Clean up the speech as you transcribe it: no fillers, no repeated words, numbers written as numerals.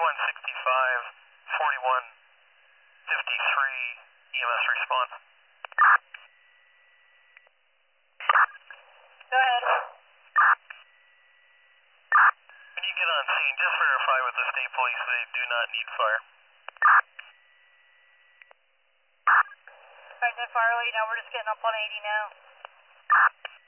EMS response. Go ahead. When you get on scene, just verify with the state police they do not need fire. Alright, then fire lead, now we're just getting up on 80 now.